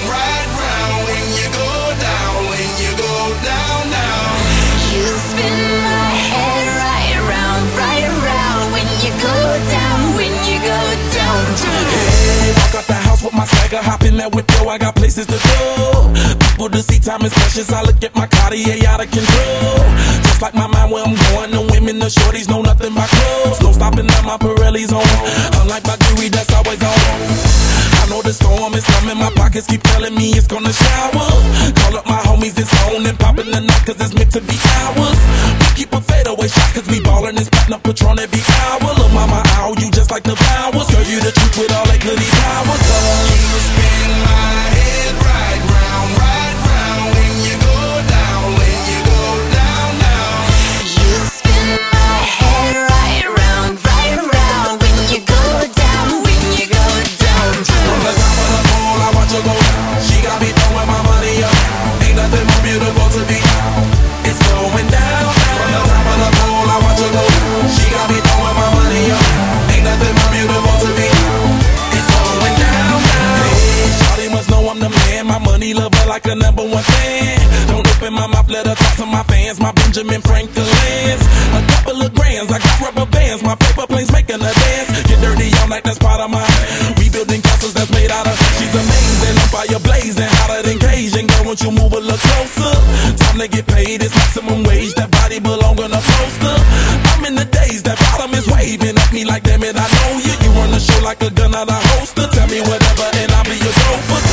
right round when you go down, when you go down, down. You spin my head right around when you go down, when you go down, down. Hey, walk out the house with my swagger, hop in that whip, yo, I got places to go. People to see, time is precious, I look at my Cartier out of control. Just like my mind where I'm going, the women, the shorties know nothing but clothes. No stopping at my Pirelli's on, unlike my jewelry that's always on. I know the storm is coming, my pockets keep telling me it's gonna shower. Call up my homies, it's on and popping the night cause it's meant to be ours. We keep a fadeaway shot cause we ballin' this platinum Patron every hour. Look mama, ow, you just like the flowers. Girl, you the truth with all that goody powers. You spin my head right round when you go down, when you go down, down. You spin my head right around when you go down, when you go down, down. From the top of the pole, I watch her go down. She got me throwing my money up. Ain't nothing more beautiful to be. It's going down. From the top of the pole, I watch her go down. She got me throwing my money up. Ain't nothing more beautiful to be. It's going down, down. Hey, shawty must know I'm the man. My money lover like a #1 fan. Don't open my mouth, let her talk to my fans. My Benjamin Franklin's. A couple of grands, I got rubber bands. My paper planes making a dance. Get dirty all night, that's part of my. We building castles that's made out of. She's amazing, on fire blazing, hotter than Cajun. Girl, won't you move a little closer? Time to get paid, it's maximum wage. That body belong on a poster. I'm in the days, that bottom is waving at me like, damn it, I know you. You run the show like a gun out of holster. Tell me whatever and I'll be your gopher.